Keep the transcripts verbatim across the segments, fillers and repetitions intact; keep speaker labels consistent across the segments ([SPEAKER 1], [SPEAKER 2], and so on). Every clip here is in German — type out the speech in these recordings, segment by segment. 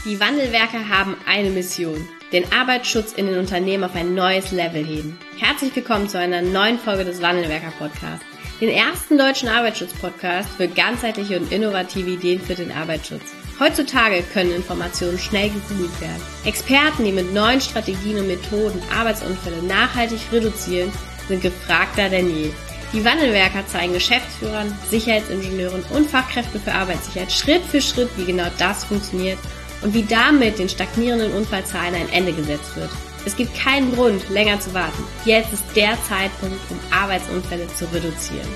[SPEAKER 1] Die Wandelwerker haben eine Mission: den Arbeitsschutz in den Unternehmen auf ein neues Level heben. Herzlich willkommen zu einer neuen Folge des Wandelwerker-Podcasts, den ersten deutschen Arbeitsschutz-Podcast für ganzheitliche und innovative Ideen für den Arbeitsschutz. Heutzutage können Informationen schnell gegoogelt werden. Experten, die mit neuen Strategien und Methoden Arbeitsunfälle nachhaltig reduzieren, sind gefragter denn je. Die Wandelwerker zeigen Geschäftsführern, Sicherheitsingenieuren und Fachkräften für Arbeitssicherheit Schritt für Schritt, wie genau das funktioniert und wie damit den stagnierenden Unfallzahlen ein Ende gesetzt wird. Es gibt keinen Grund, länger zu warten. Jetzt ist der Zeitpunkt, um Arbeitsunfälle zu reduzieren.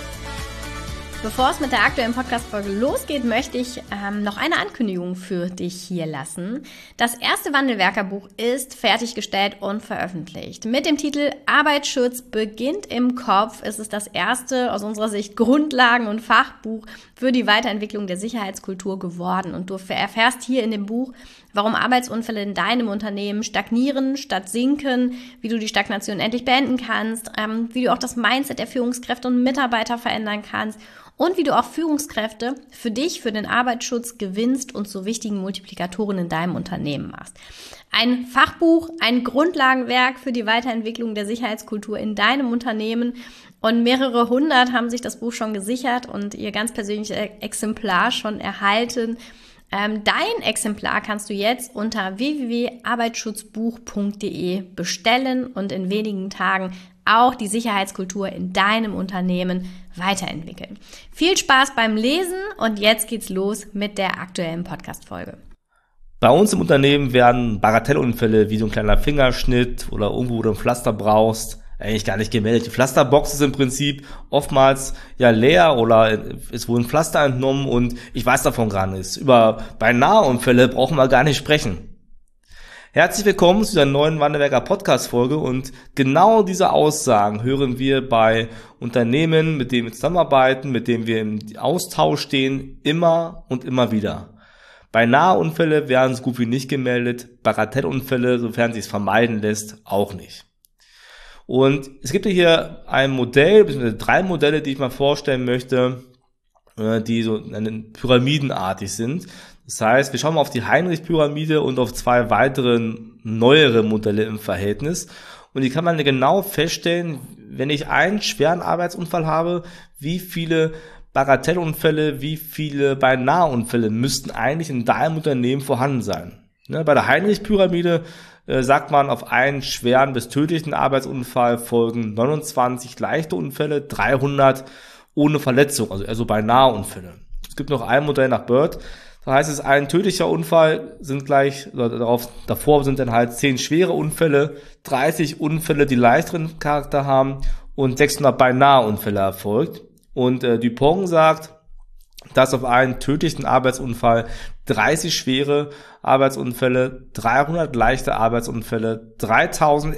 [SPEAKER 1] Bevor es mit der aktuellen Podcast-Folge losgeht, möchte ich ähm, noch eine Ankündigung für dich hier lassen. Das erste Wandelwerkerbuch ist fertiggestellt und veröffentlicht. Mit dem Titel Arbeitsschutz beginnt im Kopf ist es das erste, aus unserer Sicht, Grundlagen- und Fachbuch für die Weiterentwicklung der Sicherheitskultur geworden. Und du erfährst hier in dem Buch, warum Arbeitsunfälle in deinem Unternehmen stagnieren statt sinken, wie du die Stagnation endlich beenden kannst, ähm, wie du auch das Mindset der Führungskräfte und Mitarbeiter verändern kannst und wie du auch Führungskräfte für dich, für den Arbeitsschutz gewinnst und zu wichtigen Multiplikatoren in deinem Unternehmen machst. Ein Fachbuch, ein Grundlagenwerk für die Weiterentwicklung der Sicherheitskultur in deinem Unternehmen, und mehrere hundert haben sich das Buch schon gesichert und ihr ganz persönliches Exemplar schon erhalten. Ähm, dein Exemplar kannst du jetzt unter w w w punkt arbeitsschutzbuch punkt d e bestellen und in wenigen Tagen auch die Sicherheitskultur in deinem Unternehmen weiterentwickeln. Viel Spaß beim Lesen und jetzt geht's los mit der aktuellen Podcast-Folge.
[SPEAKER 2] Bei uns im Unternehmen werden Bagatellunfälle wie so ein kleiner Fingerschnitt oder irgendwo, wo du ein Pflaster brauchst, eigentlich gar nicht gemeldet. Die Pflasterbox ist im Prinzip oftmals ja leer oder es wurde ein Pflaster entnommen und ich weiß davon gar nichts. Über Beinaheunfälle brauchen wir gar nicht sprechen. Herzlich willkommen zu dieser neuen Wandelwerker Podcast-Folge und genau diese Aussagen hören wir bei Unternehmen, mit denen wir zusammenarbeiten, mit denen wir im Austausch stehen, immer und immer wieder. Beinaheunfälle werden so gut wie nicht gemeldet, Bagatellunfälle, sofern sich es vermeiden lässt, auch nicht. Und es gibt hier ein Modell, beziehungsweise drei Modelle, die ich mal vorstellen möchte, die so pyramidenartig sind. Das heißt, wir schauen mal auf die Heinrich-Pyramide und auf zwei weitere neuere Modelle im Verhältnis. Und die kann man genau feststellen, wenn ich einen schweren Arbeitsunfall habe, wie viele Bagatellunfälle, wie viele Beinaheunfälle müssten eigentlich in deinem Unternehmen vorhanden sein. Bei der Heinrich-Pyramide sagt man, auf einen schweren bis tödlichen Arbeitsunfall folgen neunundzwanzig leichte Unfälle, dreihundert ohne Verletzung, also eher so Beinaheunfälle. Es gibt noch ein Modell nach Bird, da heißt es, ein tödlicher Unfall sind gleich, oder darauf, davor sind dann halt zehn schwere Unfälle, dreißig Unfälle, die leichteren Charakter haben und sechshundert Beinaheunfälle erfolgt. Und äh, Dupont sagt, dass auf einen tödlichen Arbeitsunfall dreißig schwere Arbeitsunfälle, dreihundert leichte Arbeitsunfälle, dreitausend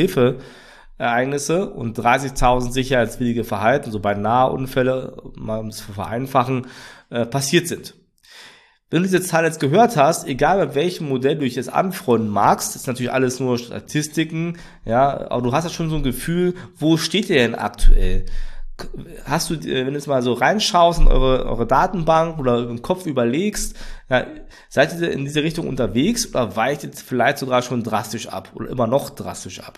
[SPEAKER 2] Erste-Hilfe-Ereignisse und dreißigtausend sicherheitswidrige Verhalten, so Beinaheunfälle, mal um es zu vereinfachen, äh, passiert sind. Wenn du diese Zahl jetzt gehört hast, egal mit welchem Modell du dich jetzt anfreunden magst, das ist natürlich alles nur Statistiken, ja, aber du hast ja schon so ein Gefühl, wo steht ihr denn aktuell? Hast du, wenn du jetzt mal so reinschaust in eure, eure Datenbank oder im Kopf überlegst, ja, seid ihr in diese Richtung unterwegs oder weicht ihr vielleicht sogar schon drastisch ab oder immer noch drastisch ab?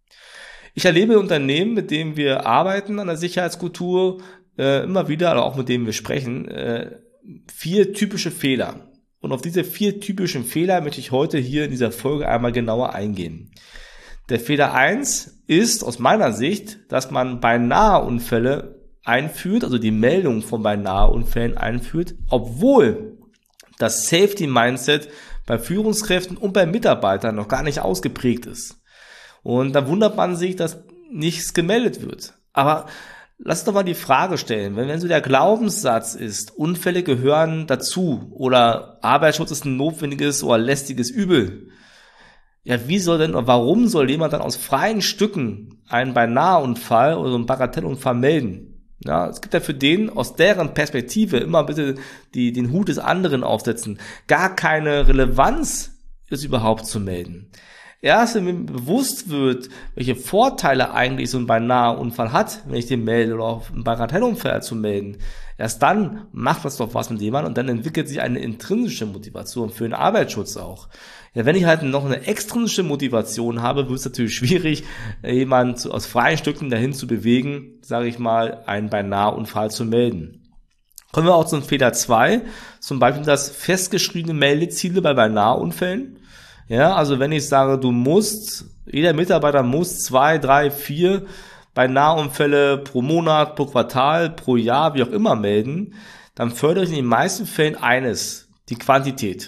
[SPEAKER 2] Ich erlebe Unternehmen, mit denen wir arbeiten an der Sicherheitskultur, äh, immer wieder, aber auch mit denen wir sprechen, äh, vier typische Fehler. Und auf diese vier typischen Fehler möchte ich heute hier in dieser Folge einmal genauer eingehen. Der Fehler eins ist aus meiner Sicht, dass man Beinaheunfälle einführt, also die Meldung von Beinaheunfällen einführt, obwohl das Safety-Mindset bei Führungskräften und bei Mitarbeitern noch gar nicht ausgeprägt ist. Und da wundert man sich, dass nichts gemeldet wird. Aber lass uns doch mal die Frage stellen, wenn, wenn so der Glaubenssatz ist, Unfälle gehören dazu oder Arbeitsschutz ist ein notwendiges oder lästiges Übel, ja, wie soll denn, oder warum soll jemand dann aus freien Stücken einen Beinaheunfall oder so einen Bagatellunfall melden? Ja, es gibt ja für den, aus deren Perspektive, immer bitte die, den Hut des anderen aufsetzen, gar keine Relevanz, es überhaupt zu melden. erst wenn mir bewusst wird, welche Vorteile eigentlich so ein beinahe Unfall hat, wenn ich den melde oder auch einen Bagatellunfall zu melden, erst dann macht das doch was mit jemandem und dann entwickelt sich eine intrinsische Motivation für den Arbeitsschutz auch. Ja, wenn ich halt noch eine extrinsische Motivation habe, wird es natürlich schwierig, jemanden aus freien Stücken dahin zu bewegen, sage ich mal, einen beinahe Unfall zu melden. Kommen wir auch zum Fehler zwei, zum Beispiel das festgeschriebene Meldeziele bei beinahe Unfällen. Ja, also wenn ich sage, du musst, jeder Mitarbeiter muss zwei, drei, vier beinahe Unfälle pro Monat, pro Quartal, pro Jahr, wie auch immer melden, dann fördere ich in den meisten Fällen eines, die Quantität.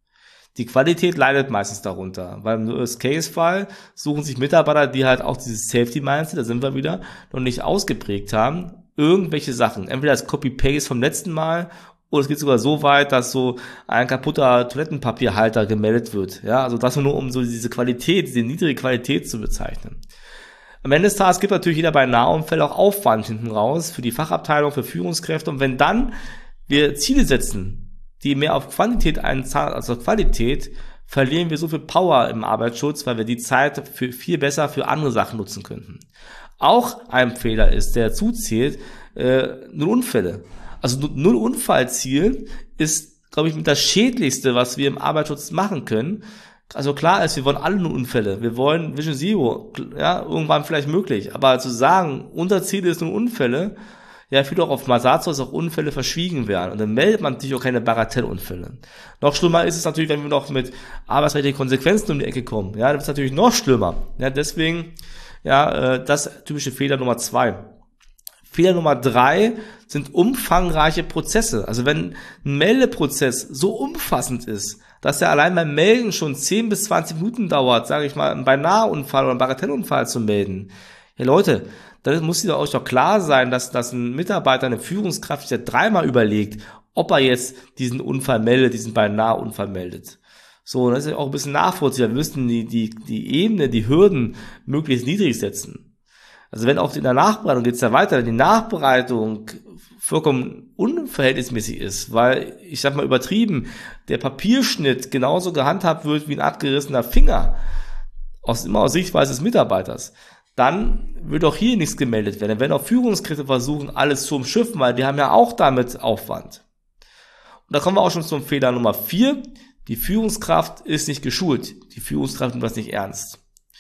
[SPEAKER 2] Die Qualität leidet meistens darunter, weil im Worst-Case-Fall suchen sich Mitarbeiter, die halt auch dieses Safety-Mindset, da sind wir wieder, noch nicht ausgeprägt haben, irgendwelche Sachen. Entweder das Copy-Paste vom letzten Mal oder es geht sogar so weit, dass so ein kaputter Toilettenpapierhalter gemeldet wird. Ja, also das nur um so diese Qualität, diese niedrige Qualität zu bezeichnen. Am Ende des Tages gibt natürlich jeder beinahe Unfall auch Aufwand hinten raus für die Fachabteilung, für Führungskräfte. Und wenn dann wir Ziele setzen, die mehr auf Quantität einzahlen als auf Qualität, verlieren wir so viel Power im Arbeitsschutz, weil wir die Zeit für viel besser für andere Sachen nutzen könnten. Auch ein Fehler ist, der zuzählt, äh, null Unfälle. Also null Unfallziel ist, glaube ich, mit das Schädlichste, was wir im Arbeitsschutz machen können. Also klar ist, wir wollen alle null Unfälle. Wir wollen Vision Zero, ja, irgendwann vielleicht möglich. Aber zu sagen, unser Ziel ist null Unfälle, ja, führt auch oftmals dazu, dass auch Unfälle verschwiegen werden. Und dann meldet man natürlich auch keine Bagatellunfälle. Noch schlimmer ist es natürlich, wenn wir noch mit arbeitsrechtlichen Konsequenzen um die Ecke kommen. Ja, das ist natürlich noch schlimmer. Ja, deswegen, ja, das typische Fehler Nummer zwei. Fehler Nummer drei sind umfangreiche Prozesse. Also wenn ein Meldeprozess so umfassend ist, dass er allein beim Melden schon zehn bis zwanzig Minuten dauert, sage ich mal, einen Beinahe-Unfall oder einen Bagatellunfall zu melden. Ja, Leute, dann muss dir euch doch klar sein, dass, dass ein Mitarbeiter, eine Führungskraft sich ja dreimal überlegt, ob er jetzt diesen Unfall meldet, diesen Beinahe-Unfall meldet. So, das ist ja auch ein bisschen nachvollziehbar. Wir müssen die, die, die Ebene, die Hürden möglichst niedrig setzen. Also wenn auch in der Nachbereitung geht's ja weiter, wenn die Nachbereitung vollkommen unverhältnismäßig ist, weil, ich sag mal übertrieben, der Papierschnitt genauso gehandhabt wird wie ein abgerissener Finger, aus, immer aus Sichtweise des Mitarbeiters, dann wird auch hier nichts gemeldet werden. Dann werden auch Führungskräfte versuchen, alles zu umschiffen, weil die haben ja auch damit Aufwand. Und da kommen wir auch schon zum Fehler Nummer vier. Die Führungskraft ist nicht geschult. Die Führungskraft nimmt das nicht ernst.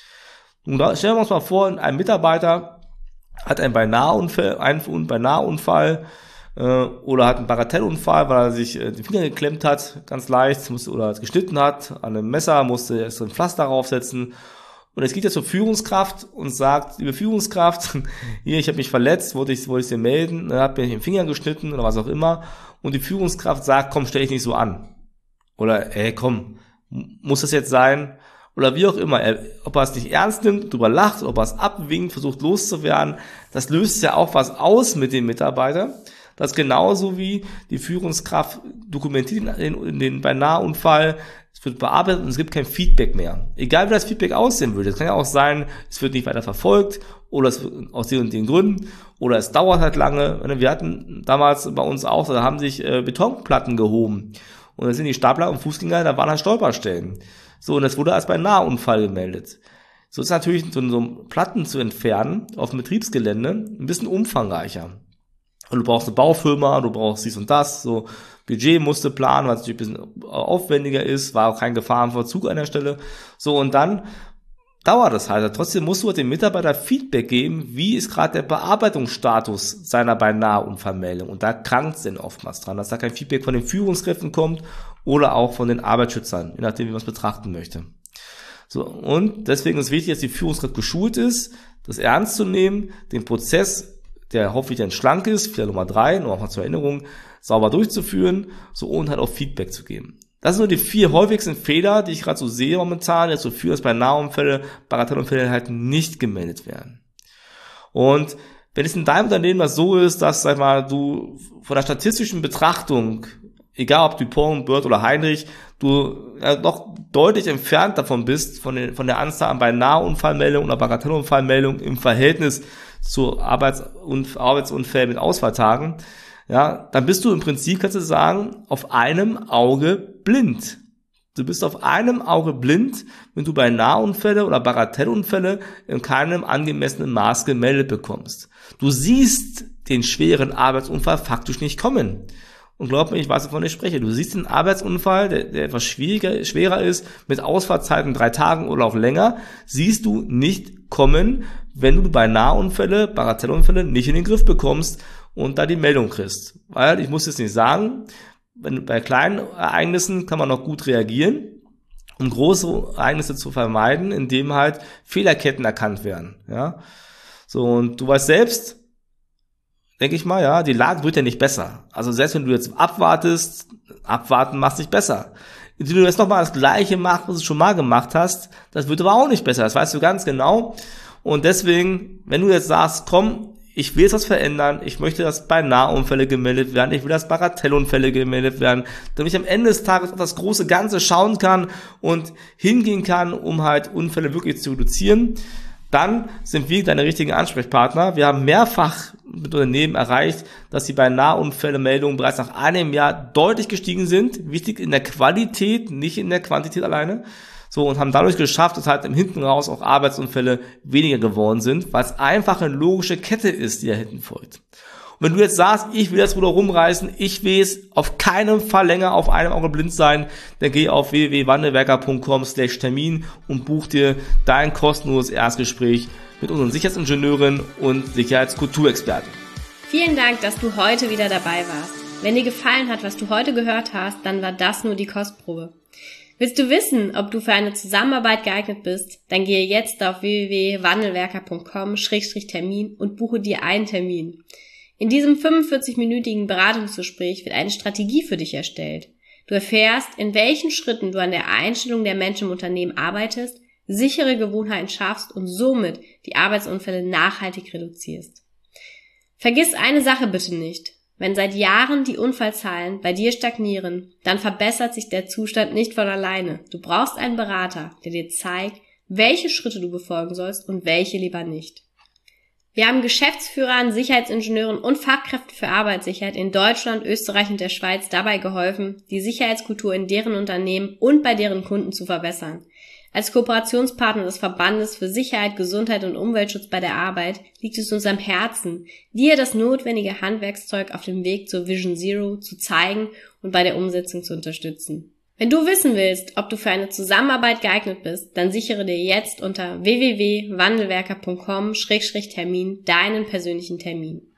[SPEAKER 2] Und da stellen wir uns mal vor, ein Mitarbeiter hat einen Beinahe-Unfall, einen Beinahe-Unfall äh, oder hat einen Bagatellunfall, weil er sich äh, den Finger geklemmt hat, ganz leicht, musste, oder geschnitten hat, an einem Messer, musste erst so ein Pflaster draufsetzen. Und jetzt geht er zur Führungskraft und sagt, liebe Führungskraft, hier, ich habe mich verletzt, wollte ich, wollte ich dir melden, habe mir den Finger geschnitten oder was auch immer. Und die Führungskraft sagt, komm, stell dich nicht so an. Oder, ey, komm, muss das jetzt sein? Oder wie auch immer, er, ob er es nicht ernst nimmt, drüber lacht, ob er es abwinkt, versucht loszuwerden, das löst ja auch was aus mit dem Mitarbeiter. Das ist genauso wie die Führungskraft dokumentiert den, den, den Beinahe-Unfall, es wird bearbeitet und es gibt kein Feedback mehr. Egal wie das Feedback aussehen würde. Es kann ja auch sein, es wird nicht weiter verfolgt oder es wird aus den und den Gründen oder es dauert halt lange. Wir hatten damals bei uns auch, da haben sich äh, Betonplatten gehoben und dann sind die Stapler und Fußgänger, da waren halt Stolperstellen. So, und das wurde als Beinahe-Unfall gemeldet. So ist natürlich so, so Platten zu entfernen auf dem Betriebsgelände ein bisschen umfangreicher. Und du brauchst eine Baufirma, du brauchst dies und das, so Budget musste planen, was natürlich ein bisschen aufwendiger ist, war auch kein Gefahrenverzug an der Stelle. So, und dann dauert das halt. Trotzdem musst du dem Mitarbeiter Feedback geben, wie ist gerade der Bearbeitungsstatus seiner Beinahe-Unfallmeldung. Und da krankt es denn oftmals dran, dass da kein Feedback von den Führungskräften kommt oder auch von den Arbeitsschützern, je nachdem, wie man es betrachten möchte. So, und deswegen ist wichtig, dass die Führungskraft geschult ist, das ernst zu nehmen, den Prozess, der hoffentlich dann schlank ist, Fehler Nummer drei, nur auch mal zur Erinnerung, sauber durchzuführen, so, und halt auch Feedback zu geben. Das sind nur die vier häufigsten Fehler, die ich gerade so sehe momentan, die dazu führen, dass bei Nahunfälle, Bagatellunfälle halt nicht gemeldet werden. Und wenn es in deinem Unternehmen das so ist, dass, sag mal, du von der statistischen Betrachtung, egal ob Dupont, Bird oder Heinrich, du ja, doch deutlich entfernt davon bist, von, den, von der Anzahl an Beinahe-Unfallmeldungen oder Bagatellunfallmeldungen im Verhältnis zu Arbeits- und Arbeitsunfällen mit Ausfalltagen, ja, dann bist du im Prinzip, kannst du sagen, auf einem Auge blind. Du bist auf einem Auge blind, wenn du bei Nahunfälle oder Bagatellunfälle in keinem angemessenen Maß gemeldet bekommst. Du siehst den schweren Arbeitsunfall faktisch nicht kommen. Und glaub mir, ich weiß, wovon ich spreche. Du siehst den Arbeitsunfall, der, der etwas schwieriger, schwerer ist, mit Ausfallzeiten drei Tagen oder auch länger, siehst du nicht kommen, wenn du bei Nahunfälle, Bagatellunfälle nicht in den Griff bekommst und da die Meldung kriegst. Weil, ich muss jetzt nicht sagen, wenn, bei kleinen Ereignissen kann man noch gut reagieren, um große Ereignisse zu vermeiden, indem halt Fehlerketten erkannt werden. Ja, so, und du weißt selbst, denke ich mal, ja, die Lage wird ja nicht besser. Also selbst wenn du jetzt abwartest, abwarten macht nicht besser. Wenn du jetzt nochmal das Gleiche machst, was du schon mal gemacht hast, das wird aber auch nicht besser. Das weißt du ganz genau. Und deswegen, wenn du jetzt sagst, komm, ich will jetzt was verändern, ich möchte, dass bei Nahunfälle gemeldet werden, ich will, dass Bagatellunfälle gemeldet werden, damit ich am Ende des Tages auf das große Ganze schauen kann und hingehen kann, um halt Unfälle wirklich zu reduzieren, dann sind wir deine richtigen Ansprechpartner. Wir haben mehrfach mit Unternehmen erreicht, dass sie bei Nahunfälle-Meldungen bereits nach einem Jahr deutlich gestiegen sind. Wichtig in der Qualität, nicht in der Quantität alleine. So, und haben dadurch geschafft, dass halt im Hinten raus auch Arbeitsunfälle weniger geworden sind, weil es einfach eine logische Kette ist, die da hinten folgt. Und wenn du jetzt sagst, ich will das Ruder rumreißen, ich will es auf keinen Fall länger auf einem Auge blind sein, dann geh auf w w w punkt wandelwerker punkt com slash Termin und buch dir dein kostenloses Erstgespräch mit unseren Sicherheitsingenieuren und Sicherheitskulturexperten.
[SPEAKER 1] Vielen Dank, dass du heute wieder dabei warst. Wenn dir gefallen hat, was du heute gehört hast, dann war das nur die Kostprobe. Willst du wissen, ob du für eine Zusammenarbeit geeignet bist, dann gehe jetzt auf w w w punkt wandelwerker punkt com slash Termin und buche dir einen Termin. In diesem fünfundvierzig-minütigen Beratungsgespräch wird eine Strategie für dich erstellt. Du erfährst, in welchen Schritten du an der Einstellung der Menschen im Unternehmen arbeitest, sichere Gewohnheiten schaffst und somit die Arbeitsunfälle nachhaltig reduzierst. Vergiss eine Sache bitte nicht. Wenn seit Jahren die Unfallzahlen bei dir stagnieren, dann verbessert sich der Zustand nicht von alleine. Du brauchst einen Berater, der dir zeigt, welche Schritte du befolgen sollst und welche lieber nicht. Wir haben Geschäftsführern, Sicherheitsingenieuren und Fachkräften für Arbeitssicherheit in Deutschland, Österreich und der Schweiz dabei geholfen, die Sicherheitskultur in deren Unternehmen und bei deren Kunden zu verbessern. Als Kooperationspartner des Verbandes für Sicherheit, Gesundheit und Umweltschutz bei der Arbeit liegt es uns am Herzen, dir das notwendige Handwerkszeug auf dem Weg zur Vision Zero zu zeigen und bei der Umsetzung zu unterstützen. Wenn du wissen willst, ob du für eine Zusammenarbeit geeignet bist, dann sichere dir jetzt unter w w w punkt wandelwerker punkt com slash Termin deinen persönlichen Termin.